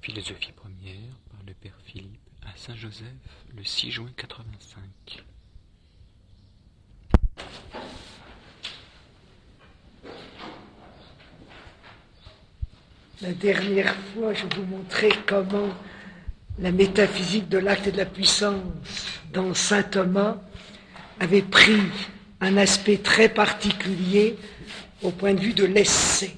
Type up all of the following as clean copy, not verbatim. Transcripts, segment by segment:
Philosophie première par le Père Philippe à Saint-Joseph le 6 juin 85. La dernière fois, je vous montrais comment la métaphysique de l'acte et de la puissance dans saint Thomas avait pris un aspect très particulier au point de vue de l'essai.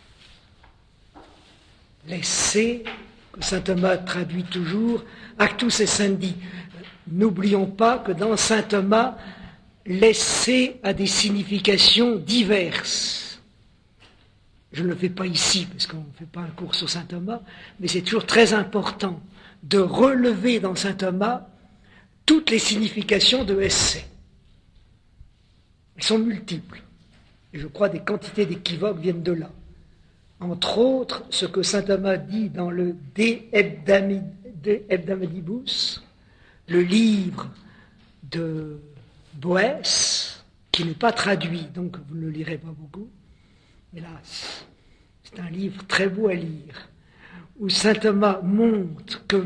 L'essai, que saint Thomas traduit toujours, actus essendi. N'oublions pas que dans saint Thomas, l'essai a des significations diverses. Je ne le fais pas ici, parce qu'on ne fait pas un cours sur saint Thomas, mais c'est toujours très important de relever dans saint Thomas toutes les significations de essai. Elles sont multiples. Et je crois des quantités d'équivoques viennent de là. Entre autres, ce que saint Thomas dit dans le De Hebdamadibus, le livre de Boès, qui n'est pas traduit, donc vous ne le lirez pas beaucoup, hélas. C'est un livre très beau à lire, où saint Thomas montre que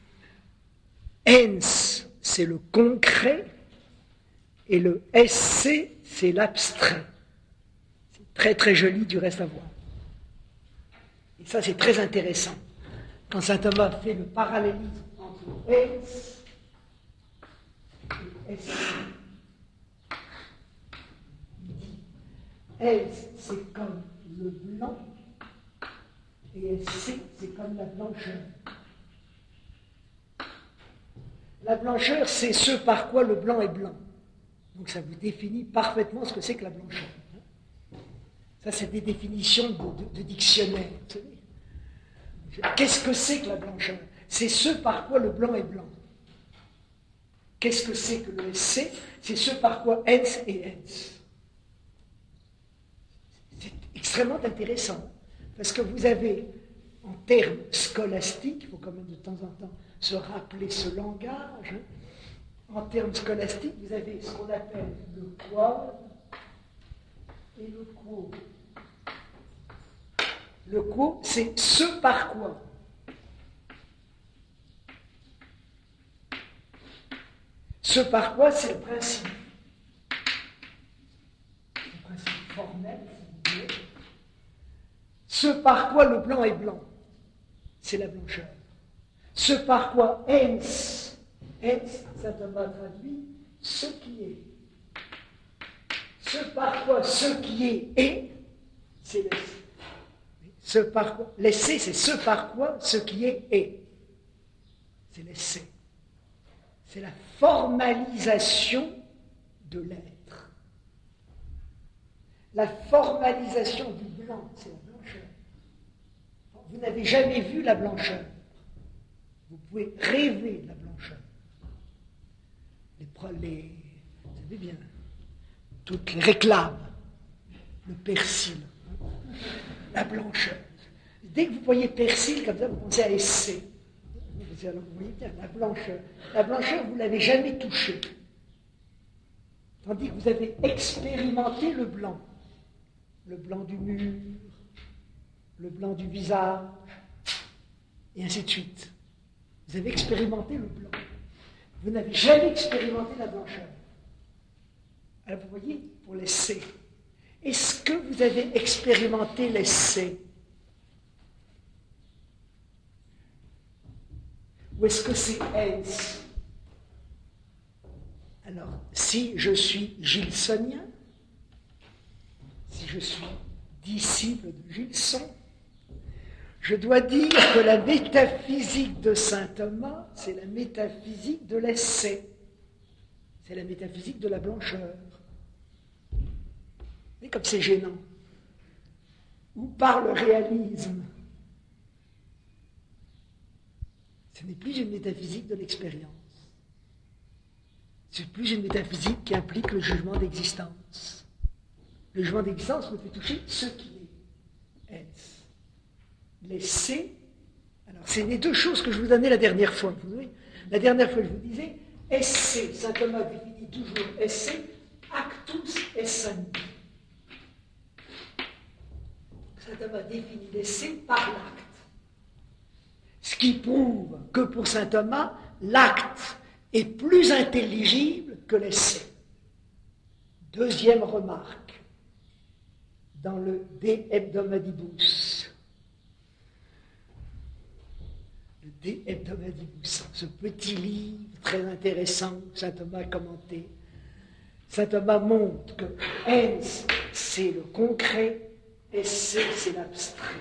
ens, c'est le concret, et le esse, c'est l'abstrait. C'est très très joli du reste à voir. Et ça, c'est très intéressant. Quand saint Thomas fait le parallélisme entre ens et esse, il dit esse, c'est comme le blanc, et esse, c'est comme la blancheur. La blancheur, c'est ce par quoi le blanc est blanc. Donc ça vous définit parfaitement ce que c'est que la blancheur. Ça, c'est des définitions de dictionnaire. Vous savez. Qu'est-ce que c'est que la blancheur? C'est ce par quoi le blanc est blanc. Qu'est-ce que c'est que le esse? C'est ce par quoi ens est ens. C'est extrêmement intéressant, parce que vous avez, en termes scolastiques, il faut quand même de temps en temps se rappeler ce langage, en termes scolastiques, vous avez ce qu'on appelle le quod et le quo. Le quo, c'est ce par quoi. Ce par quoi, c'est le principe. Le principe formel, si vous voulez. Ce par quoi le blanc est blanc, c'est la blancheur. Ce par quoi ens, saint Thomas traduit ce qui est. Ce par quoi ce qui est, c'est l'essai. Ce par quoi, l'essai, c'est ce par quoi ce qui est. C'est l'essai. C'est la formalisation de l'être. La formalisation du blanc, c'est la blancheur. Vous n'avez jamais vu la blancheur. Vous pouvez rêver de la blancheur. Vous savez bien, toutes les réclames, le persil, la blancheur. Dès que vous voyez persil comme ça, vous pensez à essai. Alors vous voyez bien, la blancheur. La blancheur, vous ne l'avez jamais touchée. Tandis que vous avez expérimenté le blanc. Le blanc du mur, le blanc du visage, et ainsi de suite. Vous avez expérimenté le blanc. Vous n'avez jamais expérimenté la blancheur. Alors vous voyez, pour l'essai, est-ce que vous avez expérimenté l'essai? Ou est-ce que c'est ens? Alors, si je suis gilsonien, si je suis disciple de Gilson, je dois dire que la métaphysique de saint Thomas, c'est la métaphysique de l'essai. C'est la métaphysique de la blancheur. Mais comme c'est gênant. Ou par le réalisme. Ce n'est plus une métaphysique de l'expérience. C'est plus une métaphysique qui implique le jugement d'existence. Le jugement d'existence me fait toucher ce qui est. L'essai, alors c'est les deux choses que je vous donnais la dernière fois. Vous voyez, la dernière fois, je vous disais, essai, saint Thomas définit toujours essai, actus essendi. Saint Thomas définit l'essai par l'acte. Ce qui prouve que pour saint Thomas, l'acte est plus intelligible que l'essai. Deuxième remarque, dans le De Hebdomadibus. Le De Hebdomadibus, ce petit livre très intéressant que saint Thomas a commenté. Saint Thomas montre que ens, c'est le concret, esse, c'est l'abstrait.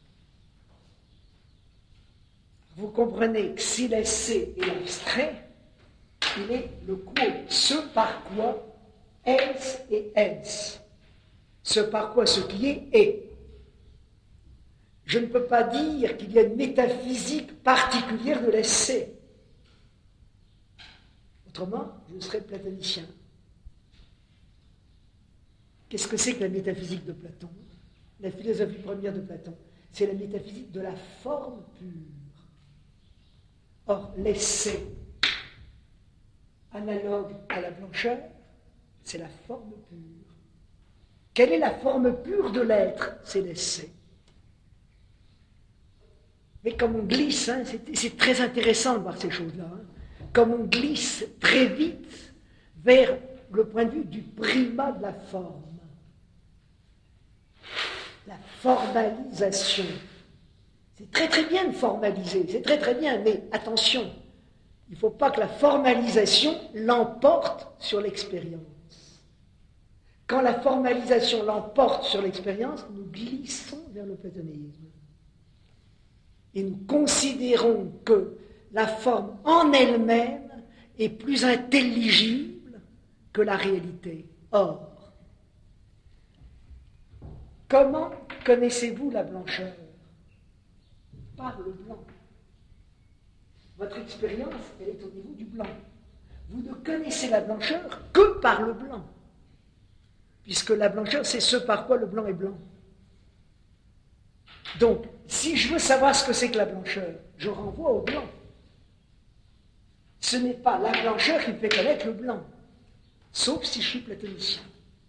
Vous comprenez que si l'essai est l'abstrait, il est le quo, ce par quoi ens et ens. Ce par quoi ce qui est est. Je ne peux pas dire qu'il y a une métaphysique particulière de l'essai. Autrement, je serais platonicien. Qu'est-ce que c'est que la métaphysique de Platon? La philosophie première de Platon, c'est la métaphysique de la forme pure. Or, l'essai, analogue à la blancheur, c'est la forme pure. Quelle est la forme pure de l'être? C'est l'essai. Mais comme on glisse, hein, c'est très intéressant de voir ces choses-là, hein, comme on glisse très vite vers le point de vue du primat de la forme. La formalisation. C'est très très bien de formaliser, c'est très très bien, mais attention, il ne faut pas que la formalisation l'emporte sur l'expérience. Quand la formalisation l'emporte sur l'expérience, nous glissons vers le platonisme. Et nous considérons que la forme en elle-même est plus intelligible que la réalité. Or, comment connaissez-vous la blancheur? Par le blanc. Votre expérience, elle est au niveau du blanc. Vous ne connaissez la blancheur que par le blanc, puisque la blancheur, c'est ce par quoi le blanc est blanc. Donc, si je veux savoir ce que c'est que la blancheur, je renvoie au blanc. Ce n'est pas la blancheur qui me fait connaître le blanc, sauf si je suis platonicien.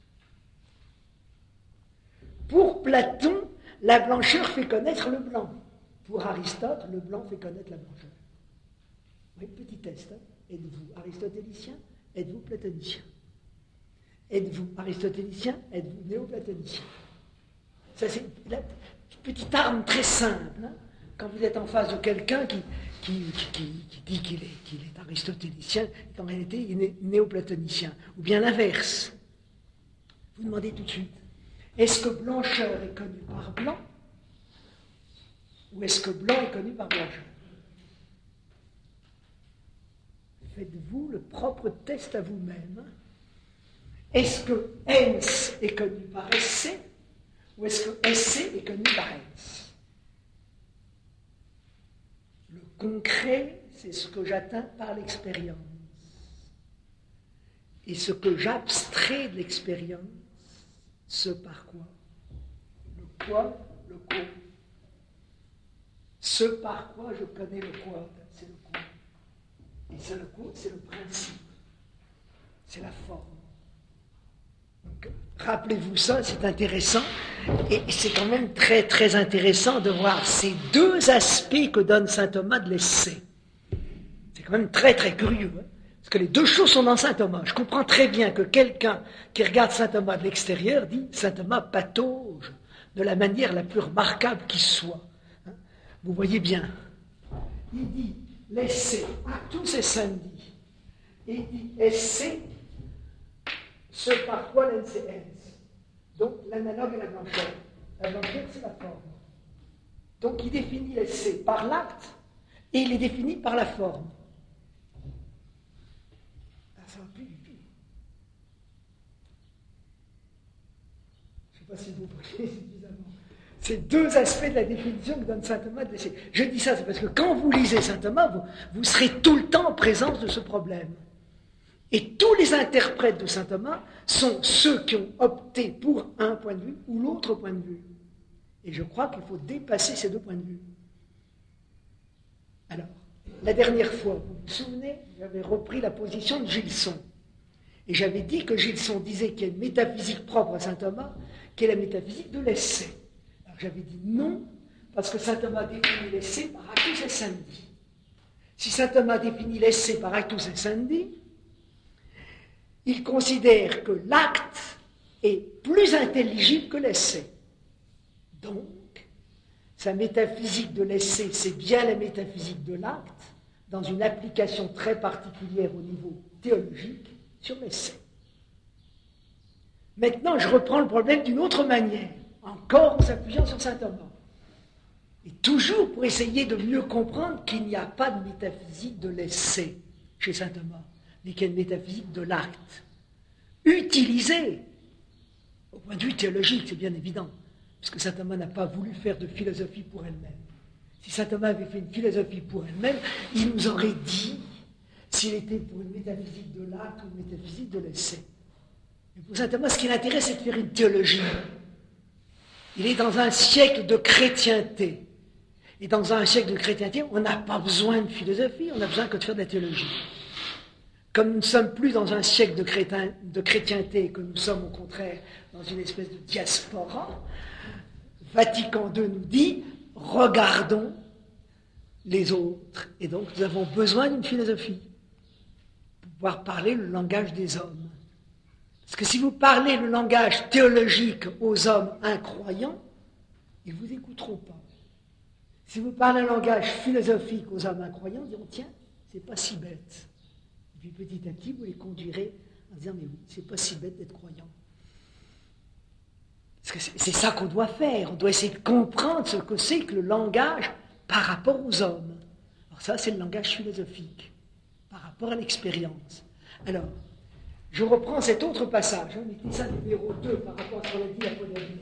Pour Platon, la blancheur fait connaître le blanc. Pour Aristote, le blanc fait connaître la blancheur. Oui, petit test. Hein. Êtes-vous aristotélicien? Êtes-vous platonicien? Êtes-vous aristotélicien? Êtes-vous néoplatonicien? Ça, c'est la petite arme très simple. Hein. Quand vous êtes en face de quelqu'un qui dit qu'il est aristotélicien, qu'en réalité, il est néoplatonicien. Ou bien l'inverse. Vous demandez tout de suite, est-ce que blancheur est connu par blanc? Ou est-ce que blanc est connu par blancheur? Faites-vous le propre test à vous-même. Est-ce que ens est connu par esse? Ou est-ce que esse est connu par ens? Le concret, c'est ce que j'atteins par l'expérience. Et ce que j'abstrais de l'expérience, ce par quoi? Le quoi, le quoi. Ce par quoi je connais le quoi, c'est le quoi. Et c'est le quoi, c'est le principe. C'est la forme. Donc, rappelez-vous ça, c'est intéressant. Et c'est quand même très très intéressant de voir ces deux aspects que donne saint Thomas de l'essai. C'est quand même très très curieux. Hein, parce que les deux choses sont dans saint Thomas. Je comprends très bien que quelqu'un qui regarde saint Thomas de l'extérieur dit saint Thomas patauge de la manière la plus remarquable qui soit. Vous voyez bien, il dit l'essai à tous ses samedis, il dit essai, ce par quoi l'ens et ens. Donc l'analogue et la blancheur. La blancheur, c'est la forme. Donc il définit l'essai par l'acte et il est défini par la forme. Ah, ça va plus du tout. Je ne sais pas si vous voyez suffisamment. C'est deux aspects de la définition que donne saint Thomas de l'essai. Je dis ça, c'est parce que quand vous lisez saint Thomas, vous serez tout le temps en présence de ce problème. Et tous les interprètes de saint Thomas sont ceux qui ont opté pour un point de vue ou l'autre point de vue. Et je crois qu'il faut dépasser ces deux points de vue. Alors, la dernière fois, vous vous souvenez, j'avais repris la position de Gilson. Et j'avais dit que Gilson disait qu'il y a une métaphysique propre à saint Thomas, qui est la métaphysique de l'essai. J'avais dit non, parce que saint Thomas définit l'essai par actus essendi. Si saint Thomas définit l'essai par actus essendi, il considère que l'acte est plus intelligible que l'essai. Donc, sa métaphysique de l'essai, c'est bien la métaphysique de l'acte, dans une application très particulière au niveau théologique sur l'essai. Maintenant, je reprends le problème d'une autre manière, encore en s'appuyant sur saint Thomas. Et toujours pour essayer de mieux comprendre qu'il n'y a pas de métaphysique de l'essai chez saint Thomas, mais qu'il y a une métaphysique de l'acte, utilisée au point de vue théologique, c'est bien évident, puisque saint Thomas n'a pas voulu faire de philosophie pour elle-même. Si saint Thomas avait fait une philosophie pour elle-même, il nous aurait dit s'il était pour une métaphysique de l'acte ou une métaphysique de l'essai. Mais pour saint Thomas, ce qui l'intéresse, c'est de faire une théologie. Il est dans un siècle de chrétienté. Et dans un siècle de chrétienté, on n'a pas besoin de philosophie, on n'a besoin que de faire de la théologie. Comme nous ne sommes plus dans un siècle de chrétienté, que nous sommes au contraire dans une espèce de diaspora, Vatican II nous dit « regardons les autres ». Et donc nous avons besoin d'une philosophie pour pouvoir parler le langage des hommes. Parce que si vous parlez le langage théologique aux hommes incroyants, ils ne vous écouteront pas. Si vous parlez un langage philosophique aux hommes incroyants, ils diront « tiens, c'est pas si bête ». Et puis petit à petit, vous les conduirez en disant « mais oui, c'est pas si bête d'être croyant ». Parce que c'est ça qu'on doit faire. On doit essayer de comprendre ce que c'est que le langage par rapport aux hommes. Alors ça, c'est le langage philosophique, par rapport à l'expérience. Alors, je reprends cet autre passage, mettez ça numéro 2 par rapport à ce qu'on a dit à Paul-Avenir.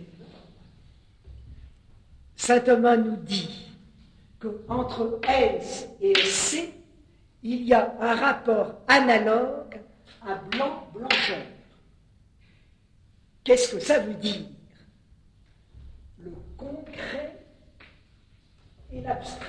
Saint Thomas nous dit qu'entre S et C, il y a un rapport analogue à blanc-blancheur. Qu'est-ce que ça veut dire? Le concret et l'abstrait.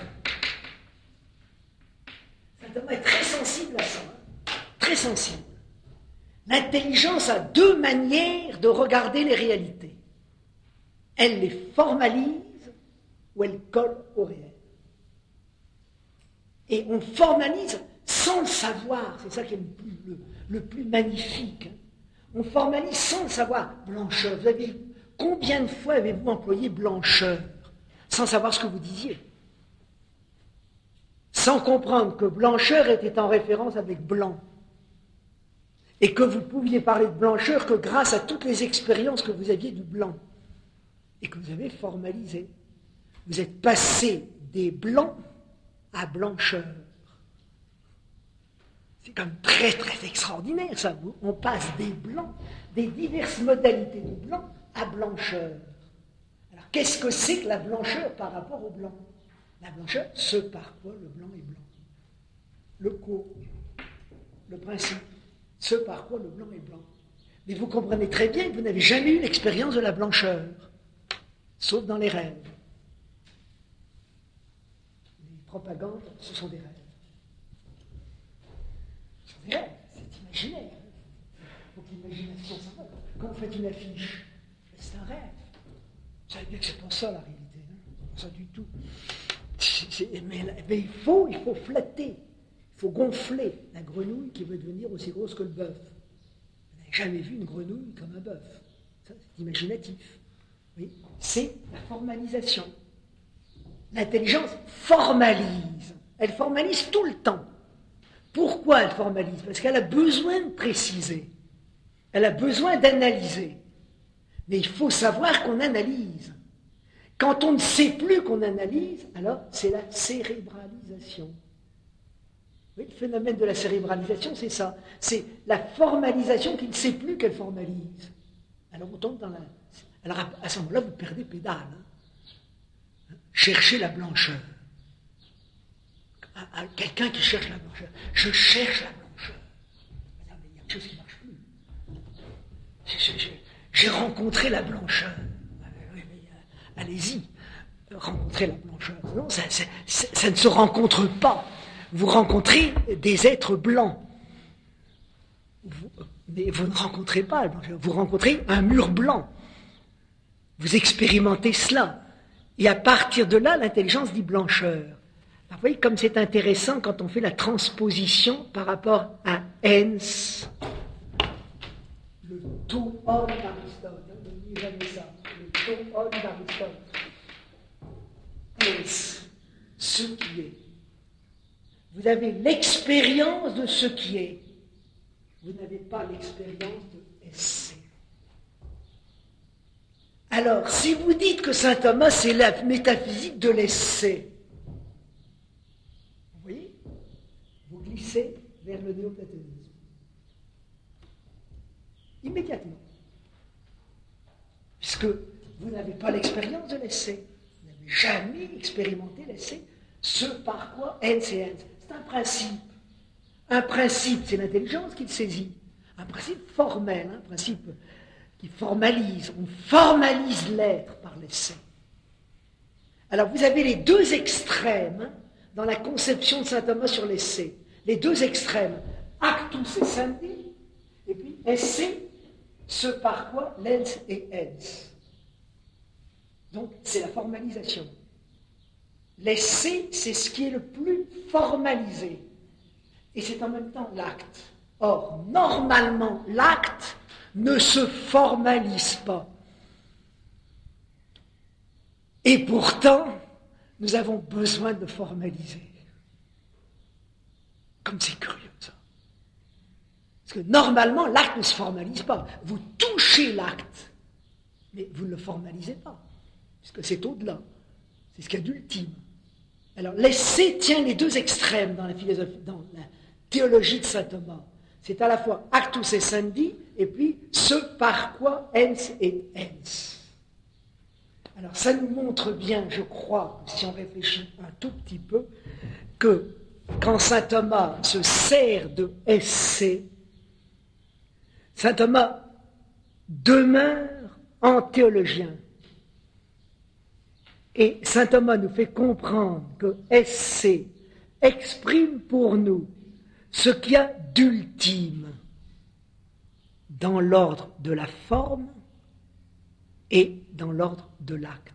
Saint Thomas est très sensible à ça, très sensible. L'intelligence a deux manières de regarder les réalités. Elle les formalise ou elle colle au réel. Et on formalise sans le savoir, c'est ça qui est le plus magnifique. On formalise sans le savoir. Blancheur, combien de fois avez-vous employé blancheur sans savoir ce que vous disiez? Sans comprendre que blancheur était en référence avec blanc. Et que vous pouviez parler de blancheur que grâce à toutes les expériences que vous aviez du blanc. Et que vous avez formalisé. Vous êtes passé des blancs à blancheur. C'est quand même très très extraordinaire ça. On passe des blancs, des diverses modalités de blanc à blancheur. Alors qu'est-ce que c'est que la blancheur par rapport au blanc? La blancheur, ce par quoi le blanc est blanc. Le cours, le principe, ce par quoi le blanc est blanc. Mais vous comprenez très bien que vous n'avez jamais eu l'expérience de la blancheur, sauf dans les rêves. Les propagandes, ce sont des rêves. Ce sont des rêves, c'est imaginaire. Il faut que l'imagination s'en va. Quand vous faites une affiche, c'est un rêve. Vous savez bien que c'est pas ça la réalité, hein? Pas ça du tout. Mais il faut flatter, il faut gonfler la grenouille qui veut devenir aussi grosse que le bœuf. Vous n'avez jamais vu une grenouille comme un bœuf. Ça, c'est imaginatif. Oui, c'est la formalisation. L'intelligence formalise. Elle formalise tout le temps. Pourquoi elle formalise? Parce qu'elle a besoin de préciser. Elle a besoin d'analyser. Mais il faut savoir qu'on analyse. Quand on ne sait plus qu'on analyse, alors c'est la cérébralisation. Oui, le phénomène de la cérébralisation, c'est ça. C'est la formalisation qui ne sait plus qu'elle formalise. Alors on tombe dans la... Alors à ce moment-là, vous perdez pédale. Hein. Cherchez la blancheur. Quelqu'un qui cherche la blancheur. Je cherche la blancheur. Non, mais il y a quelque chose qui ne marche plus. J'ai rencontré la blancheur. Oui, mais allez-y, rencontrez la blancheur. Non, ça ne se rencontre pas. Vous rencontrez des êtres blancs. Mais vous ne rencontrez pas la blancheur. Vous rencontrez un mur blanc. Vous expérimentez cela. Et à partir de là, l'intelligence dit blancheur. Alors, vous voyez comme c'est intéressant quand on fait la transposition par rapport à ens, le toon d'Aristote. N'oubliez jamais ça, le toon d'Aristote. Ens, ce qui est. Vous avez l'expérience de ce qui est. Vous n'avez pas l'expérience de esse. Alors, si vous dites que saint Thomas, c'est la métaphysique de l'essai, vous voyez, vous glissez vers le néoplatonisme. Immédiatement. Puisque vous n'avez pas l'expérience de l'essai. Vous n'avez jamais expérimenté l'essai, ce par quoi ens et ens. C'est un principe. Un principe, c'est l'intelligence qui le saisit. Un principe formel, un principe qui formalise. On formalise l'être par l'essai. Alors vous avez les deux extrêmes dans la conception de saint Thomas sur l'essai. Les deux extrêmes, actus essendi, et puis esse, ce par quoi lens et ens. Donc c'est la formalisation. L'essai, c'est ce qui est le plus formalisé. Et c'est en même temps l'acte. Or, normalement, l'acte ne se formalise pas. Et pourtant, nous avons besoin de formaliser. Comme c'est curieux, ça. Parce que normalement, l'acte ne se formalise pas. Vous touchez l'acte, mais vous ne le formalisez pas, puisque c'est au-delà. C'est ce qu'il y a d'ultime. Alors, l'essai tient les deux extrêmes dans la philosophie, dans la théologie de saint Thomas. C'est à la fois actus essendi et puis ce par quoi ens et ens. Alors, ça nous montre bien, je crois, si on réfléchit un tout petit peu, que quand saint Thomas se sert de esse, saint Thomas demeure en théologien. Et saint Thomas nous fait comprendre que esse exprime pour nous ce qu'il y a d'ultime dans l'ordre de la forme et dans l'ordre de l'acte.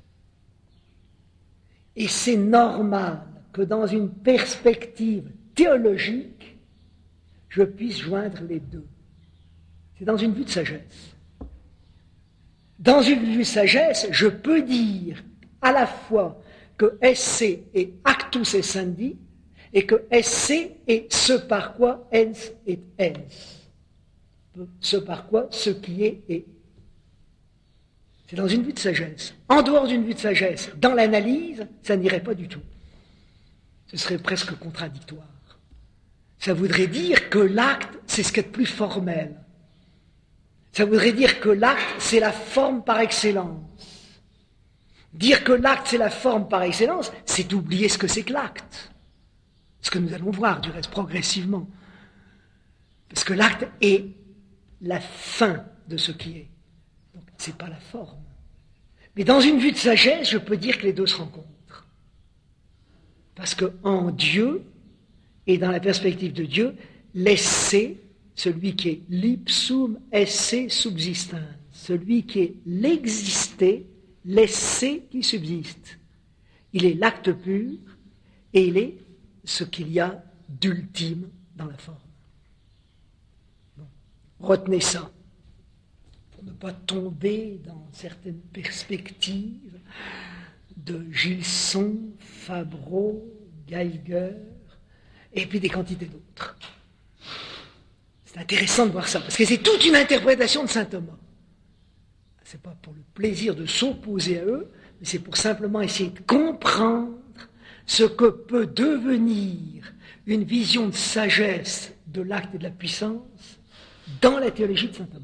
Et c'est normal que dans une perspective théologique, je puisse joindre les deux. C'est dans une vue de sagesse. Dans une vue de sagesse, je peux dire à la fois que esse est actus essendi et que esse est ce par quoi ens et ens. Ce par quoi ce qui est est. C'est dans une vue de sagesse. En dehors d'une vue de sagesse, dans l'analyse, ça n'irait pas du tout. Ce serait presque contradictoire. Ça voudrait dire que l'acte, c'est ce qui est de plus formel. Ça voudrait dire que l'acte, c'est la forme par excellence. Dire que l'acte, c'est la forme par excellence, c'est oublier ce que c'est que l'acte. Ce que nous allons voir, du reste, progressivement. Parce que l'acte est la fin de ce qui est. Donc, ce n'est pas la forme. Mais dans une vue de sagesse, je peux dire que les deux se rencontrent. Parce qu'en Dieu, et dans la perspective de Dieu, l'esse, celui qui est l'ipsum esse subsistens, celui qui est l'existé, l'esse qui subsiste. Il est l'acte pur et il est ce qu'il y a d'ultime dans la forme. Bon. Retenez ça, pour ne pas tomber dans certaines perspectives de Gilson, Fabreau, Geiger, et puis des quantités d'autres. C'est intéressant de voir ça, parce que c'est toute une interprétation de saint Thomas. Ce n'est pas pour le plaisir de s'opposer à eux, mais c'est pour simplement essayer de comprendre ce que peut devenir une vision de sagesse de l'acte et de la puissance dans la théologie de saint Thomas.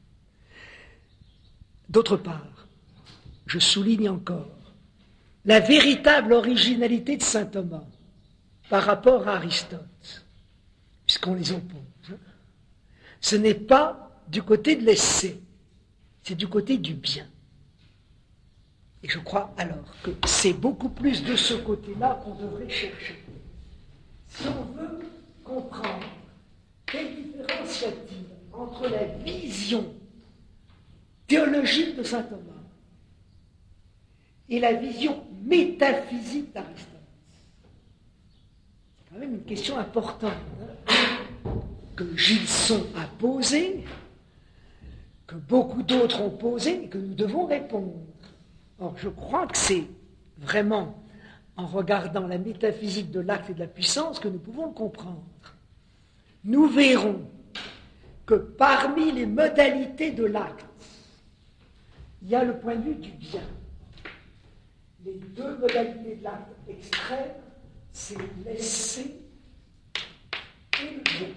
D'autre part, je souligne encore la véritable originalité de saint Thomas par rapport à Aristote, puisqu'on les oppose. Ce n'est pas du côté de l'esse, c'est du côté du bien. Et je crois alors que c'est beaucoup plus de ce côté-là qu'on devrait chercher. Si on veut comprendre quelle différence y a-t-il entre la vision théologique de saint Thomas et la vision métaphysique d'Aristote. C'est quand même une question importante que Gilson a posée, que beaucoup d'autres ont posée et que nous devons répondre. Or, je crois que c'est vraiment en regardant la métaphysique de l'acte et de la puissance que nous pouvons le comprendre. Nous verrons que parmi les modalités de l'acte, il y a le point de vue du bien. Les deux modalités de l'acte extrême, c'est l'essai et le bien.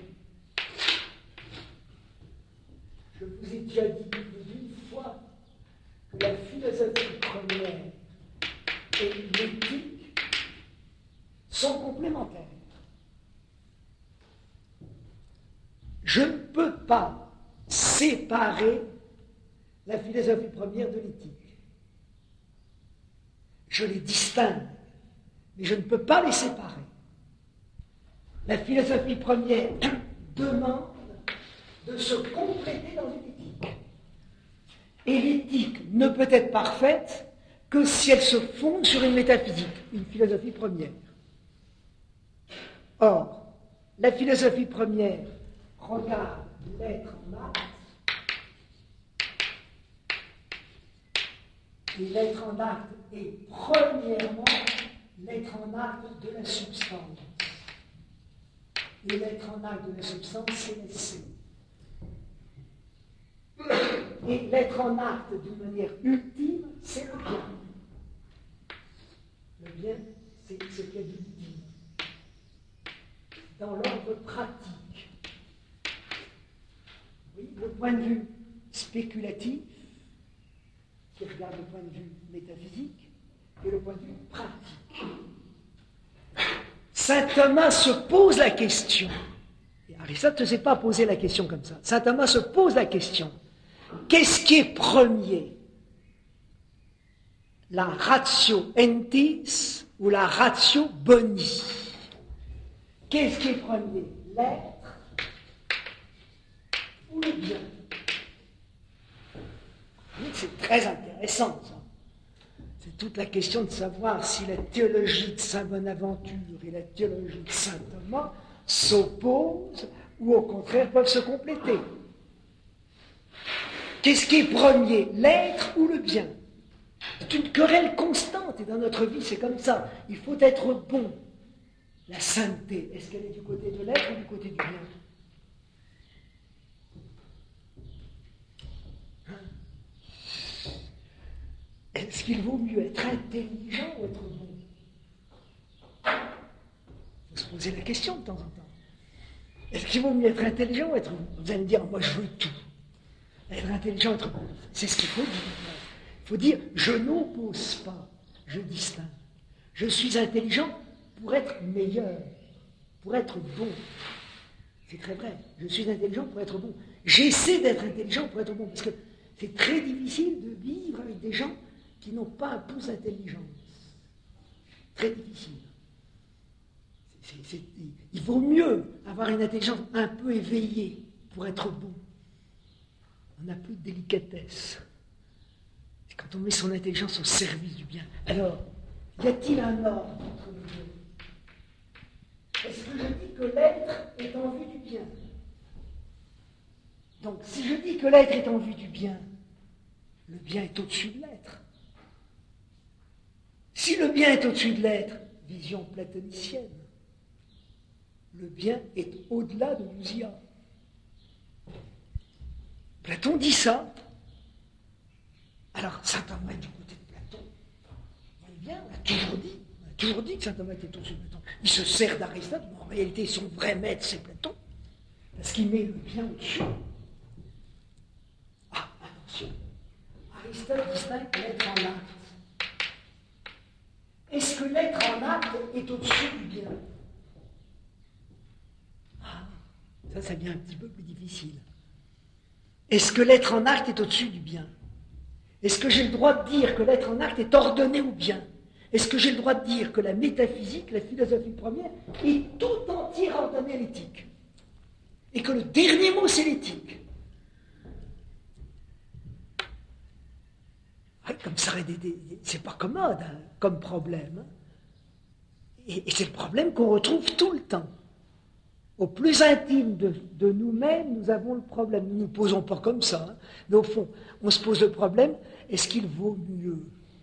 Je vous ai déjà dit plus d'une fois que la philosophie première et l'éthique sont complémentaires. Je ne peux pas séparer la philosophie première de l'éthique. Je les distingue, mais je ne peux pas les séparer. La philosophie première demande de se compléter dans une éthique. Et l'éthique ne peut être parfaite que si elle se fonde sur une métaphysique, une philosophie première. Or, la philosophie première regarde l'être en acte, et l'être en acte est premièrement l'être en acte de la substance. Et l'être en acte de la substance, c'est l'essai. Et l'être en acte d'une manière ultime, c'est le bien. Le bien, c'est ce qu'il y a d'ultime. Dans l'ordre pratique. Oui, le point de vue spéculatif, qui regarde le point de vue métaphysique, et le point de vue pratique. Saint Thomas se pose la question, et Aristote ne s'est pas posé la question comme ça, Saint Thomas se pose la question, qu'est-ce qui est premier? La ratio entis ou la ratio boni? Qu'est-ce qui est premier? L'être ou le bien? C'est très intéressant, ça. C'est toute la question de savoir si la théologie de saint Bonaventure et la théologie de saint Thomas s'opposent ou au contraire peuvent se compléter. Qu'est-ce qui est premier, l'être ou le bien? C'est une querelle constante et dans notre vie c'est comme ça. Il faut être bon. La sainteté, est-ce qu'elle est du côté de l'être ou du côté du bien? Est-ce qu'il vaut mieux être intelligent ou être bon? Il faut se poser la question de temps en temps. Est-ce qu'il vaut mieux être intelligent ou être bon? Vous allez me dire, moi je veux tout. Être intelligent, être bon, c'est ce qu'il faut dire. Il faut dire, je n'oppose pas, je distingue. Je suis intelligent pour être meilleur, pour être bon. C'est très vrai. Je suis intelligent pour être bon. J'essaie d'être intelligent pour être bon, parce que c'est très difficile de vivre avec des gens qui n'ont pas un pouce d'intelligence. Très difficile. Il vaut mieux avoir une intelligence un peu éveillée pour être bon. On n'a plus de délicatesse. C'est quand on met son intelligence au service du bien. Alors, y a-t-il un ordre entre les deux? Est-ce que je dis que l'être est en vue du bien? Donc, si je dis que l'être est en vue du bien, le bien est au-dessus de l'être. Si le bien est au-dessus de l'être, vision platonicienne, le bien est au-delà de l'ousia. Platon dit ça. Alors, saint Thomas est du côté de Platon. Vous voyez bien, on a toujours dit que saint Thomas était au-dessus de Platon. Il se sert d'Aristote, mais en réalité, son vrai maître, c'est Platon. Parce qu'il met le bien au-dessus. Ah, attention. Aristote distingue l'être en acte. Est-ce que l'être en acte est au-dessus du bien? Ah, ça devient un petit peu plus difficile. Est-ce que l'être en acte est au-dessus du bien? Est-ce que j'ai le droit de dire que l'être en acte est ordonné au bien? Est-ce que j'ai le droit de dire que la métaphysique, la philosophie première, est tout entière ordonnée à l'éthique? Et que le dernier mot, c'est l'éthique? comme ça, c'est pas commode hein, comme problème. Hein. Et c'est le problème qu'on retrouve tout le temps. Au plus intime de nous-mêmes, nous avons le problème. Nous ne nous posons pas comme ça. Hein. Mais au fond, on se pose le problème, est-ce qu'il vaut mieux?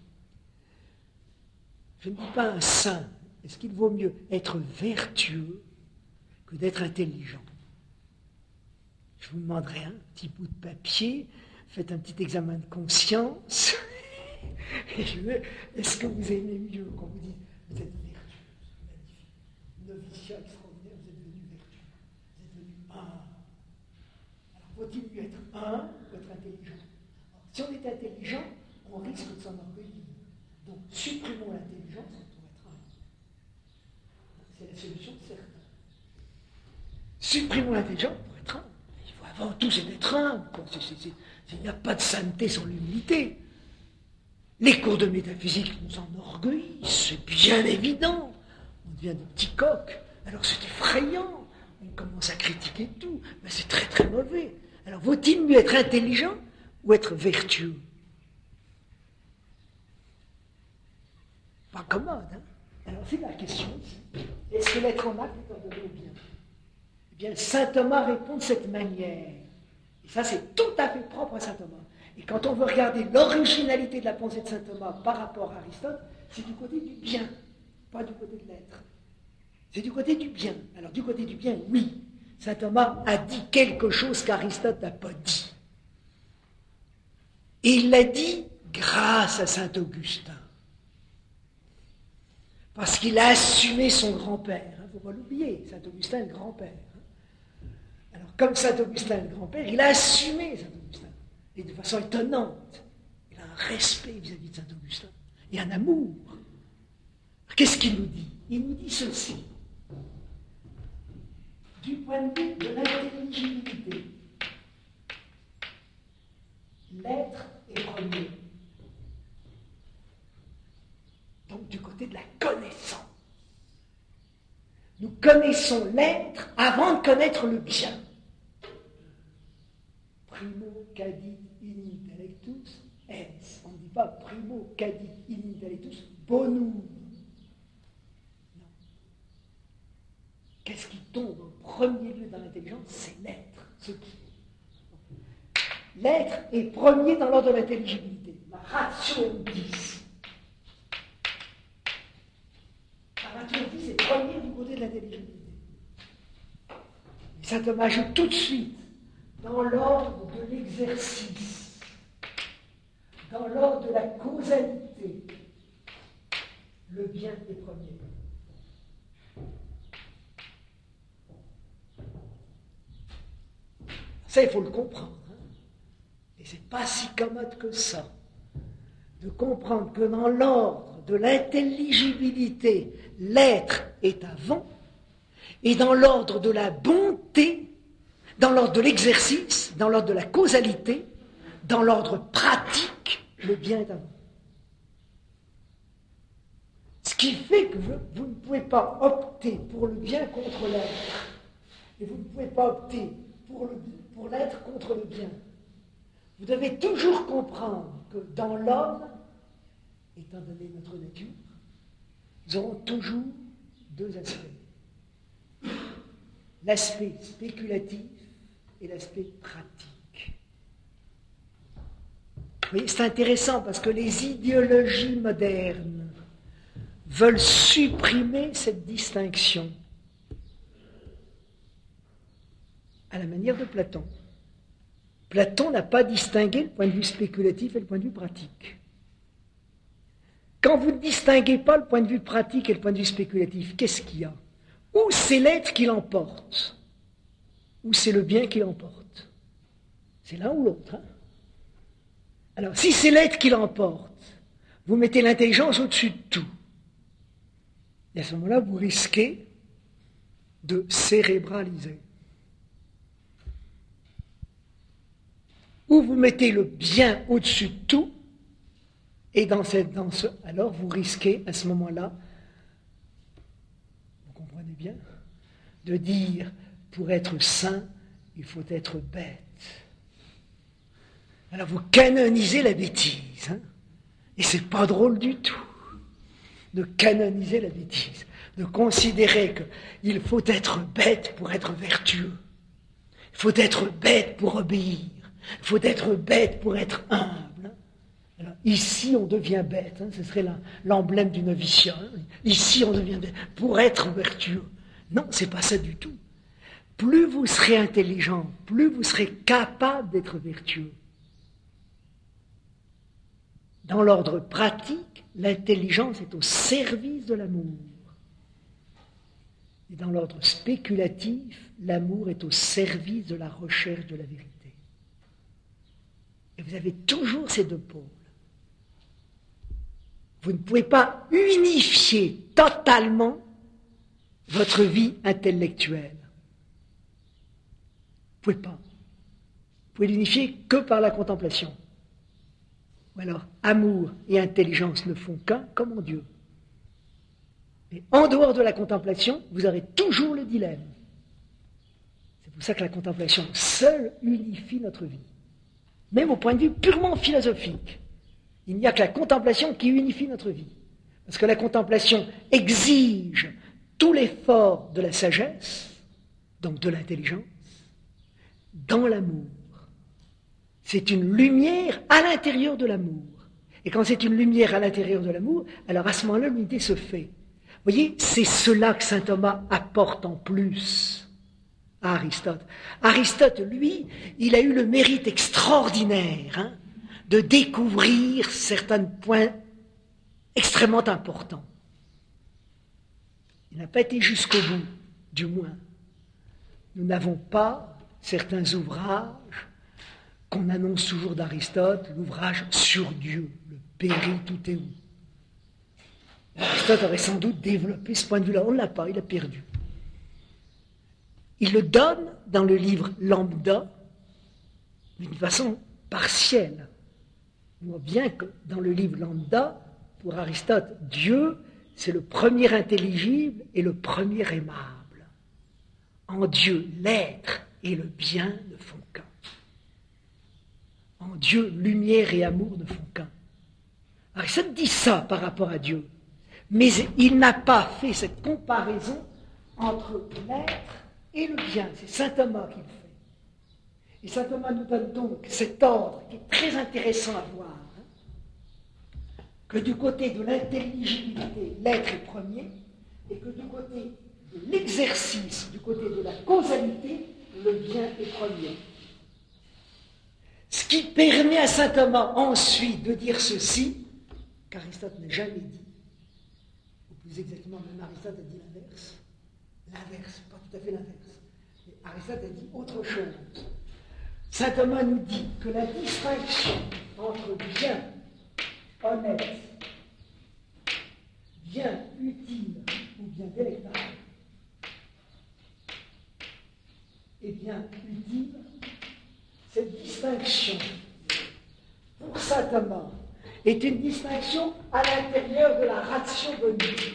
Je ne dis pas un saint. Est-ce qu'il vaut mieux être vertueux que d'être intelligent? Je vous demanderai un petit bout de papier, faites un petit examen de conscience. Et est-ce que vous aimez mieux quand vous dites vous êtes vertueux, magnifique, noviciat extraordinaire, vous êtes devenu vertueux, vous êtes devenu humble. Alors faut-il mieux être humble ou être intelligent? Alors, si on est intelligent, on risque de s'enorgueillir. Donc supprimons l'intelligence pour être humble. C'est la solution de certains. Supprimons l'intelligence pour être humble. Il faut avant tout c'est d'être humble. Il n'y a pas de sainteté sans l'humilité. Les cours de métaphysique nous enorgueillissent, c'est bien évident. On devient des petits coqs. Alors c'est effrayant. On commence à critiquer tout. Mais c'est très très mauvais. Alors vaut-il mieux être intelligent ou être vertueux? Pas commode, hein? Alors c'est la question. Est-ce que l'être en acte est ordonné au bien? Eh bien, saint Thomas répond de cette manière. Et ça, c'est tout à fait propre à saint Thomas. Et quand on veut regarder l'originalité de la pensée de saint Thomas par rapport à Aristote, c'est du côté du bien, pas du côté de l'être. C'est du côté du bien. Alors, du côté du bien, oui, saint Thomas a dit quelque chose qu'Aristote n'a pas dit. Et il l'a dit grâce à saint Augustin. Parce qu'il a assumé son grand-père. Il ne faut pas l'oublier, saint Augustin est le grand-père. Alors, comme saint Augustin est le grand-père, il a assumé saint Augustin. Et de façon étonnante. Il a un respect vis-à-vis de saint Augustin. Et un amour. Qu'est-ce qu'il nous dit? Il nous dit ceci. Du point de vue de l'intelligibilité, l'être est premier. Donc du côté de la connaissance. Nous connaissons l'être avant de connaître le bien. Primo cadit in intellectus ens. On ne dit pas primo cadit in intellectus bonum. Non. Qu'est-ce qui tombe en premier lieu dans l'intelligence? C'est l'être. Ce qui est. L'être est premier dans l'ordre de l'intelligibilité. La ratio dis. La ratio dis est premier du côté de l'intelligibilité. Et saint Thomas ajoute tout de suite dans l'ordre de l'exercice, dans l'ordre de la causalité, le bien est premier. Ça, il faut le comprendre. Hein. Et c'est pas si commode que ça, de comprendre que dans l'ordre de l'intelligibilité, l'être est avant, et dans l'ordre de la bonté, dans l'ordre de l'exercice, dans l'ordre de la causalité, dans l'ordre pratique, le bien est avant. Ce qui fait que vous ne pouvez pas opter pour le bien contre l'être. Et vous ne pouvez pas opter pour l'être contre le bien. Vous devez toujours comprendre que dans l'homme, étant donné notre nature, nous aurons toujours deux aspects. L'aspect spéculatif et l'aspect pratique. Oui, c'est intéressant parce que les idéologies modernes veulent supprimer cette distinction à la manière de Platon. Platon n'a pas distingué le point de vue spéculatif et le point de vue pratique. Quand vous ne distinguez pas le point de vue pratique et le point de vue spéculatif, qu'est-ce qu'il y a? Ou c'est l'être qui l'emporte, ou c'est le bien qui l'emporte. C'est l'un ou l'autre. Hein? Alors, si c'est l'être qui l'emporte, vous mettez l'intelligence au-dessus de tout. Et à ce moment-là, vous risquez de cérébraliser. Ou vous mettez le bien au-dessus de tout, et alors vous risquez à ce moment-là, vous comprenez bien, de dire pour être saint, il faut être bête. Alors vous canonisez la bêtise. Hein? Et c'est pas drôle du tout de canoniser la bêtise, de considérer qu'il faut être bête pour être vertueux. Il faut être bête pour obéir. Il faut être bête pour être humble. Alors, ici, on devient bête. Ce serait l'emblème du noviciat. Ici, on devient bête pour être vertueux. Non, c'est pas ça du tout. Plus vous serez intelligent, plus vous serez capable d'être vertueux. Dans l'ordre pratique, l'intelligence est au service de l'amour. Et dans l'ordre spéculatif, l'amour est au service de la recherche de la vérité. Et vous avez toujours ces deux pôles. Vous ne pouvez pas unifier totalement votre vie intellectuelle. Vous ne pouvez pas. Vous pouvez l'unifier que par la contemplation. Ou alors, amour et intelligence ne font qu'un, comme en Dieu. Mais en dehors de la contemplation, vous aurez toujours le dilemme. C'est pour ça que la contemplation seule unifie notre vie. Même au point de vue purement philosophique. Il n'y a que la contemplation qui unifie notre vie. Parce que la contemplation exige tout l'effort de la sagesse, donc de l'intelligence, dans l'amour. C'est une lumière à l'intérieur de l'amour. Et quand c'est une lumière à l'intérieur de l'amour, alors à ce moment-là, l'unité se fait. Vous voyez, c'est cela que saint Thomas apporte en plus à Aristote. Aristote, lui, il a eu le mérite extraordinaire de découvrir certains points extrêmement importants. Il n'a pas été jusqu'au bout, du moins. Nous n'avons pas certains ouvrages qu'on annonce toujours d'Aristote, l'ouvrage sur Dieu, le Péri tout est où. Aristote aurait sans doute développé ce point de vue-là. On ne l'a pas, il a perdu. Il le donne dans le livre Lambda, d'une façon partielle. On voit bien que dans le livre Lambda, pour Aristote, Dieu, c'est le premier intelligible et le premier aimable. En Dieu, l'être et le bien ne font qu'un. En Dieu, lumière et amour ne font qu'un. Aristote dit ça par rapport à Dieu. Mais il n'a pas fait cette comparaison entre l'être et le bien. C'est saint Thomas qui le fait. Et saint Thomas nous donne donc cet ordre qui est très intéressant à voir. Que du côté de l'intelligibilité, l'être est premier, et que du côté de l'exercice, du côté de la causalité, le bien est premier. Ce qui permet à saint Thomas ensuite de dire ceci, qu'Aristote n'a jamais dit, plus exactement, même Aristote a dit l'inverse. L'inverse, pas tout à fait l'inverse. Mais Aristote a dit autre chose. Saint Thomas nous dit que la distinction entre bien honnête, bien utile ou bien délectable et bien utile, cette distinction, pour saint Thomas, est une distinction à l'intérieur de la ratio donnée.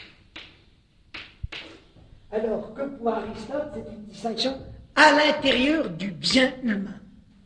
Alors que pour Aristote, c'est une distinction à l'intérieur du bien humain.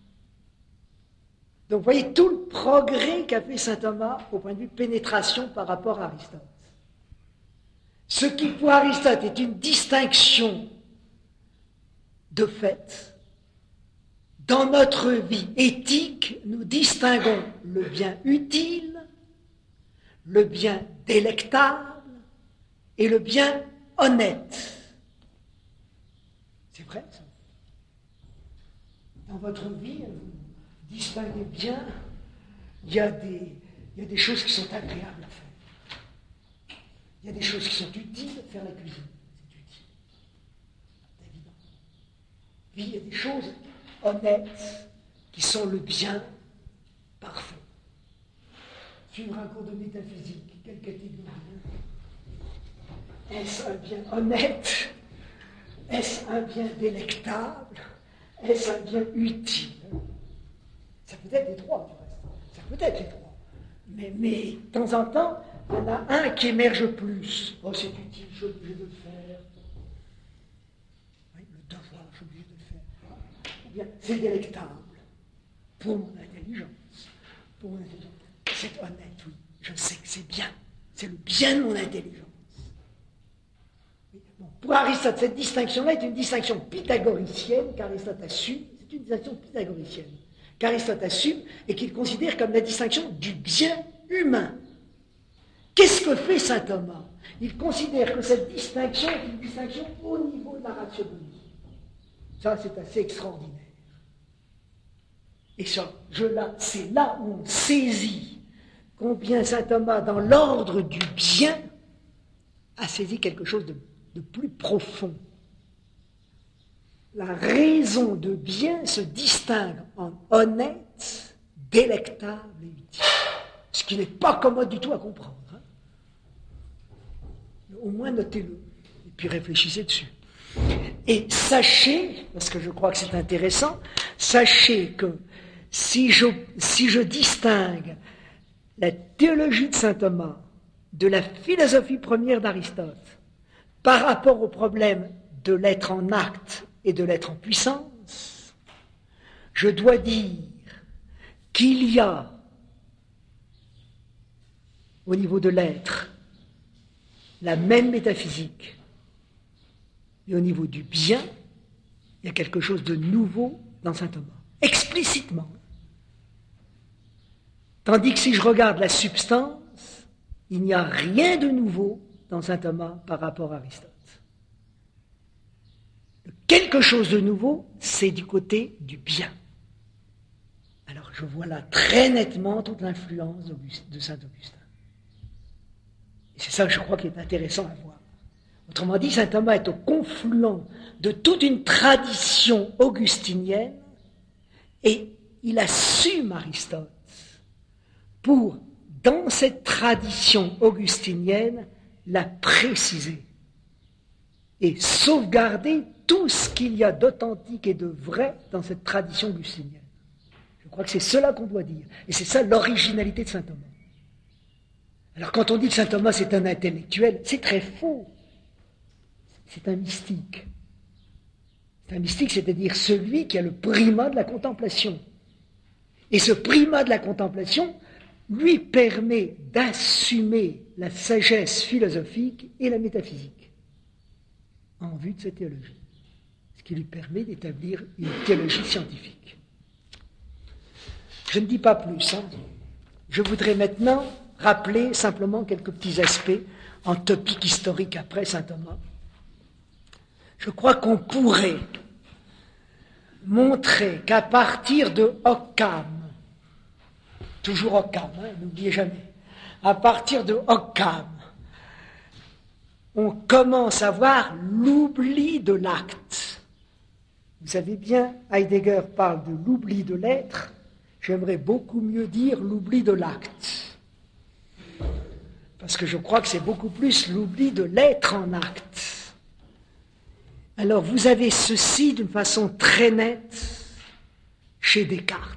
Donc vous voyez tout le progrès qu'a fait saint Thomas au point de vue pénétration par rapport à Aristote. Ce qui pour Aristote est une distinction de fait, dans notre vie éthique, nous distinguons le bien utile, le bien délectable et le bien honnête. C'est vrai, ça. Dans votre vie, vous distinguez bien, il y a des choses qui sont agréables à faire. Il y a des choses qui sont utiles, faire la cuisine, c'est utile. C'est évident. Puis il y a des choses honnêtes, qui sont le bien parfait. Suivre un cours de métaphysique, quelle catégorie? Est-ce un bien honnête? Est-ce un bien délectable? Est-ce un bien utile? Ça peut être les trois, du reste. Ça peut être les trois. Mais de temps en temps, il y en a un qui émerge plus. Oh, c'est utile, je suis obligé de le faire. Oui, le devoir, je suis obligé de le faire. Ou bien, c'est délectable pour mon intelligence. Pour mon intelligence. c'est honnête, oui. Je sais que c'est bien. C'est le bien de mon intelligence. Bon, pour Aristote, cette distinction-là est une distinction pythagoricienne qu'Aristote assume. C'est une distinction pythagoricienne qu'Aristote assume et qu'il considère comme la distinction du bien humain. Qu'est-ce que fait saint Thomas? Il considère que cette distinction est une distinction au niveau de la rationalité. Ça, c'est assez extraordinaire. Et ça, c'est là où on saisit combien saint Thomas, dans l'ordre du bien, a saisi quelque chose de plus profond. La raison de bien se distingue en honnête, délectable et utile. Ce qui n'est pas commode du tout à comprendre. Hein. Au moins notez-le, et puis réfléchissez dessus. Et sachez, parce que je crois que c'est intéressant, sachez que si je distingue la théologie de saint Thomas de la philosophie première d'Aristote par rapport au problème de l'être en acte et de l'être en puissance, je dois dire qu'il y a, au niveau de l'être, la même métaphysique. Et au niveau du bien, il y a quelque chose de nouveau dans saint Thomas, explicitement. Tandis que si je regarde la substance, il n'y a rien de nouveau dans saint Thomas par rapport à Aristote. Quelque chose de nouveau, c'est du côté du bien. Alors je vois là très nettement toute l'influence de saint Augustin. Et c'est ça que je crois qui est intéressant à voir. Autrement dit, saint Thomas est au confluent de toute une tradition augustinienne et il assume Aristote pour, dans cette tradition augustinienne, la préciser et sauvegarder tout ce qu'il y a d'authentique et de vrai dans cette tradition augustinienne. Je crois que c'est cela qu'on doit dire. Et c'est ça l'originalité de saint Thomas. Alors quand on dit que saint Thomas c'est un intellectuel, c'est très faux. C'est un mystique. C'est un mystique, c'est-à-dire celui qui a le primat de la contemplation. Et ce primat de la contemplation lui permet d'assumer la sagesse philosophique et la métaphysique en vue de sa théologie. Ce qui lui permet d'établir une théologie scientifique. Je ne dis pas plus. Hein. Je voudrais maintenant rappeler simplement quelques petits aspects en topique historique après saint Thomas. Je crois qu'on pourrait montrer qu'à partir de Occam, toujours Occam, hein, n'oubliez jamais, à partir de Occam, on commence à voir l'oubli de l'acte. Vous savez bien, Heidegger parle de l'oubli de l'être, j'aimerais beaucoup mieux dire l'oubli de l'acte. Parce que je crois que c'est beaucoup plus l'oubli de l'être en acte. Alors vous avez ceci d'une façon très nette chez Descartes.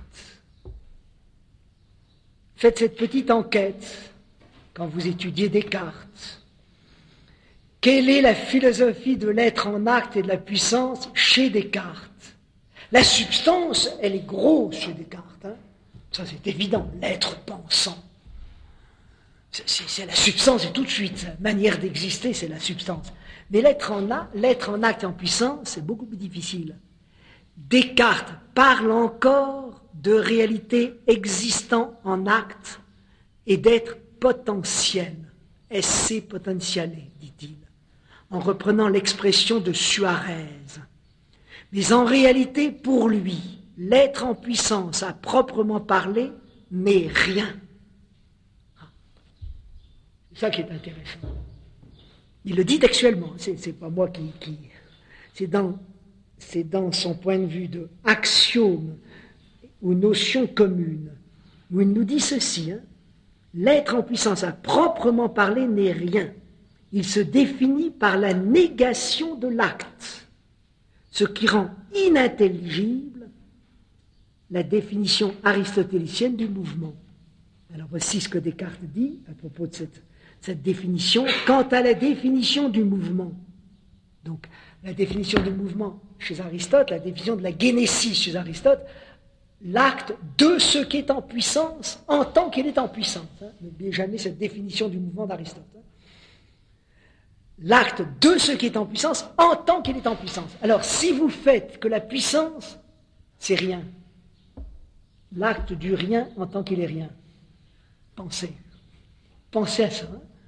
Faites cette petite enquête quand vous étudiez Descartes. Quelle est la philosophie de l'être en acte et de la puissance chez Descartes? La substance, elle est grosse chez Descartes. Hein. Ça c'est évident, l'être pensant. C'est la substance, c'est tout de suite. La manière d'exister, c'est la substance. Mais l'être en acte et en puissance, c'est beaucoup plus difficile. Descartes parle encore de réalité existant en acte et d'être potentiel. Esse potentiale, dit-il, en reprenant l'expression de Suarez. Mais en réalité, pour lui, l'être en puissance, à proprement parler, n'est rien. C'est ça qui est intéressant. Il le dit textuellement, c'est pas moi qui c'est dans son point de vue de axiome ou notion commune, où il nous dit ceci, hein, l'être en puissance à proprement parler n'est rien. Il se définit par la négation de l'acte, ce qui rend inintelligible la définition aristotélicienne du mouvement. Alors voici ce que Descartes dit à propos de cette définition. Quant à la définition du mouvement, donc la définition du mouvement chez Aristote, la définition de la génésis chez Aristote, l'acte de ce qui est en puissance en tant qu'il est en puissance. N'oubliez jamais cette définition du mouvement d'Aristote. L'acte de ce qui est en puissance en tant qu'il est en puissance. Alors, si vous faites que la puissance, c'est rien, l'acte du rien en tant qu'il est rien, pensez à ça.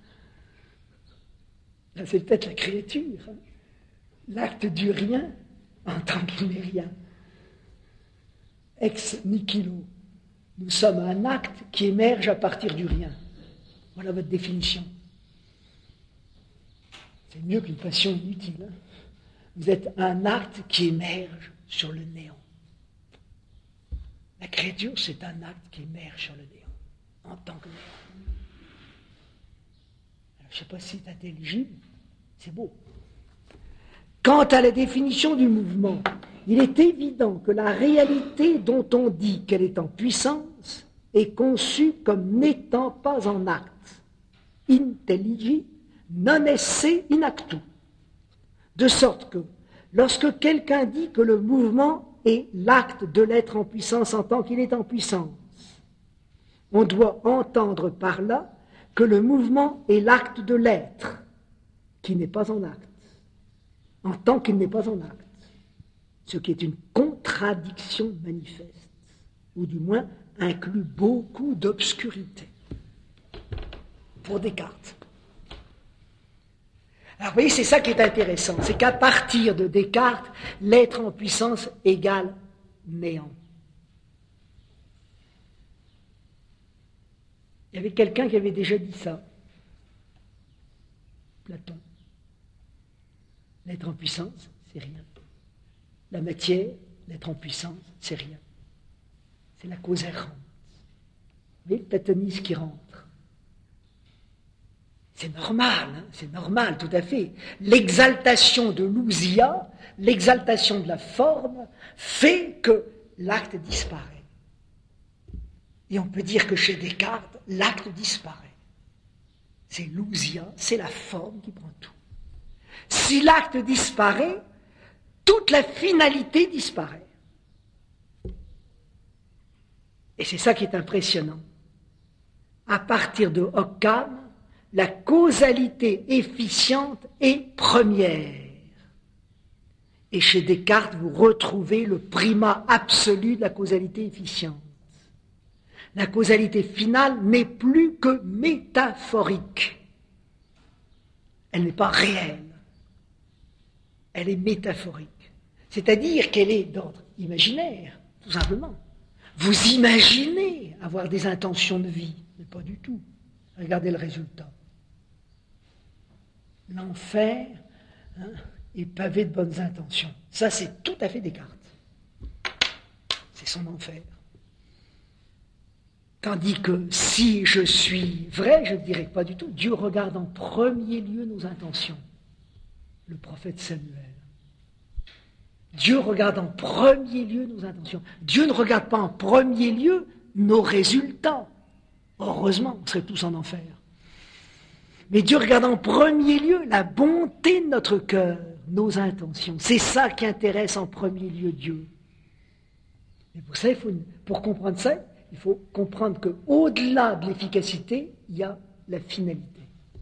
Là, c'est peut-être la créature. L'acte du rien en tant qu'il n'est rien. Ex nihilo. Nous sommes un acte qui émerge à partir du rien. Voilà votre définition. C'est mieux qu'une passion inutile. Vous êtes un acte qui émerge sur le néant. La créature, c'est un acte qui émerge sur le néant, en tant que néant. Alors, je ne sais pas si c'est intelligible, c'est beau. Quant à la définition du mouvement, il est évident que la réalité dont on dit qu'elle est en puissance est conçue comme n'étant pas en acte. Intelligi non esse in actu. De sorte que, lorsque quelqu'un dit que le mouvement est l'acte de l'être en puissance en tant qu'il est en puissance, on doit entendre par là que le mouvement est l'acte de l'être, qui n'est pas en acte, en tant qu'il n'est pas en acte. Ce qui est une contradiction manifeste, ou du moins inclut beaucoup d'obscurité pour Descartes. Alors vous voyez, c'est ça qui est intéressant, c'est qu'à partir de Descartes, l'être en puissance égale néant. Il y avait quelqu'un qui avait déjà dit ça, Platon. L'être en puissance, c'est rien. La matière, l'être en puissance, c'est rien. C'est la cause errante. Vous voyez le platonisme qui rentre. C'est normal, tout à fait. L'exaltation de l'ousia, l'exaltation de la forme, fait que l'acte disparaît. Et on peut dire que chez Descartes, l'acte disparaît. C'est l'ousia, c'est la forme qui prend tout. Si l'acte disparaît, toute la finalité disparaît. Et c'est ça qui est impressionnant. À partir de Occam, la causalité efficiente est première. Et chez Descartes, vous retrouvez le primat absolu de la causalité efficiente. La causalité finale n'est plus que métaphorique. Elle n'est pas réelle. Elle est métaphorique. C'est-à-dire qu'elle est d'ordre imaginaire, tout simplement. Vous imaginez avoir des intentions de vie, mais pas du tout. Regardez le résultat. L'enfer est pavé de bonnes intentions. Ça, c'est tout à fait Descartes. C'est son enfer. Tandis que si je suis vrai, je ne dirais pas du tout. Dieu regarde en premier lieu nos intentions. Le prophète Samuel. Dieu regarde en premier lieu nos intentions. Dieu ne regarde pas en premier lieu nos résultats. Heureusement, on serait tous en enfer. Mais Dieu regarde en premier lieu la bonté de notre cœur, nos intentions. C'est ça qui intéresse en premier lieu Dieu. Et pour ça, pour comprendre ça, il faut comprendre qu'au-delà de l'efficacité, il y a la finalité.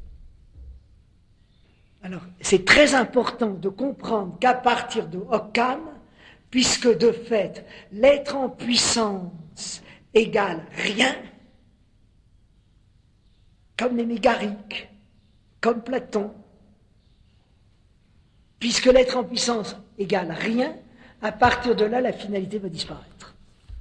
Alors, c'est très important de comprendre qu'à partir de Occam, puisque de fait, l'être en puissance égale rien, comme les mégariques, comme Platon, puisque l'être en puissance égale rien, à partir de là, la finalité va disparaître.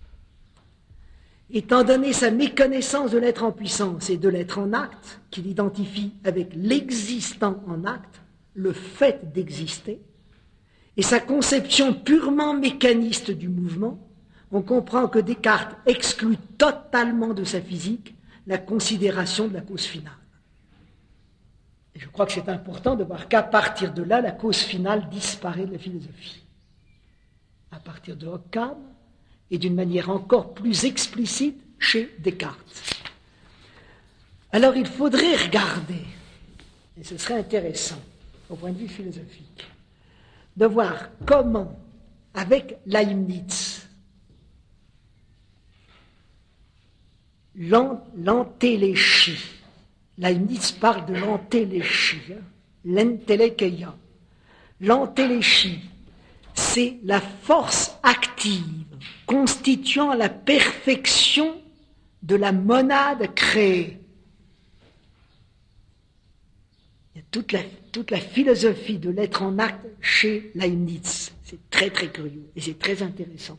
Étant donné sa méconnaissance de l'être en puissance et de l'être en acte, qu'il identifie avec l'existant en acte, le fait d'exister, et sa conception purement mécaniste du mouvement, on comprend que Descartes exclut totalement de sa physique la considération de la cause finale. Et je crois que c'est important de voir qu'à partir de là, la cause finale disparaît de la philosophie. À partir de Occam, et d'une manière encore plus explicite chez Descartes. Alors il faudrait regarder, et ce serait intéressant au point de vue philosophique, de voir comment, avec Leibniz, l'antéléchie. Leibniz parle de l'antéléchie, l'entelecheia. L'antéléchie, c'est la force active constituant la perfection de la monade créée. Il y a toute la philosophie de l'être en acte chez Leibniz. C'est très très curieux et c'est très intéressant.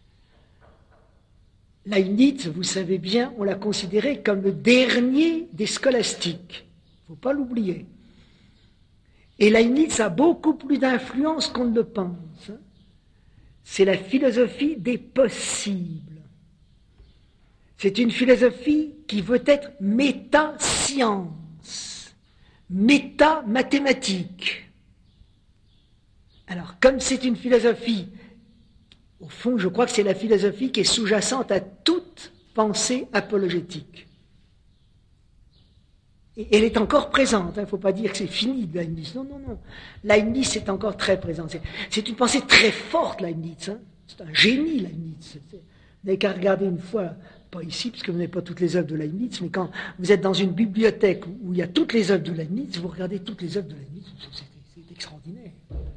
Leibniz, vous savez bien, on l'a considéré comme le dernier des scolastiques. Il ne faut pas l'oublier. Et Leibniz a beaucoup plus d'influence qu'on ne le pense. C'est la philosophie des possibles. C'est une philosophie qui veut être méta-science, méta-mathématique. Alors, comme c'est une philosophie, au fond, je crois que c'est la philosophie qui est sous-jacente à toute pensée apologétique. Et elle est encore présente, il ne faut pas dire que c'est fini de Leibniz. Non, non, non. Leibniz est encore très présent. C'est une pensée très forte, Leibniz. Hein. C'est un génie, Leibniz. Vous n'avez qu'à regarder une fois, pas ici, parce que vous n'avez pas toutes les œuvres de Leibniz, mais quand vous êtes dans une bibliothèque où il y a toutes les œuvres de Leibniz, vous regardez toutes les œuvres de Leibniz, c'est extraordinaire.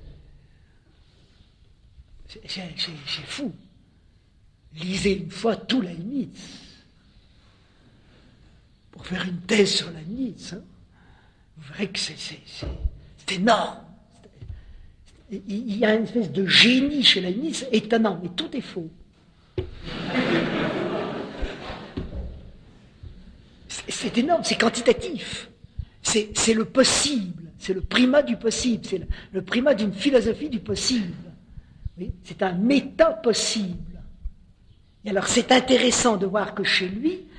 C'est fou. Lisez une fois tout Leibniz pour faire une thèse sur Leibniz. Hein. Vous verrez que c'est énorme. Il y a une espèce de génie chez Leibniz étonnant, mais tout est faux. C'est énorme, c'est quantitatif. C'est le possible, c'est le primat du possible, c'est le primat d'une philosophie du possible. Oui, c'est un méta-possible. Et alors c'est intéressant de voir que chez lui,